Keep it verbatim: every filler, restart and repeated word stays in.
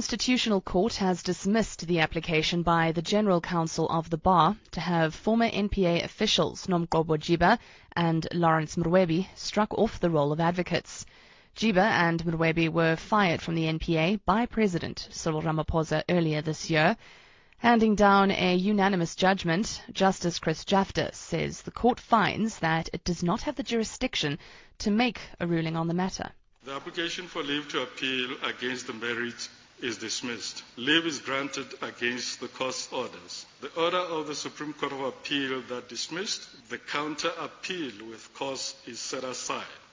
Constitutional Court has dismissed the application by the General Counsel of the Bar to have former N P A officials Nomgcobo Jiba and Lawrence Mrwebi struck off the role of advocates. Jiba and Mrwebi were fired from the N P A by President Cyril Ramaphosa earlier this year. Handing down a unanimous judgment, Justice Chris Jafta says the court finds that it does not have the jurisdiction to make a ruling on the matter. The application for leave to appeal against the merits is dismissed. Leave is granted against the court's orders. The order of the Supreme Court of Appeal that dismissed the counter appeal with cause is set aside.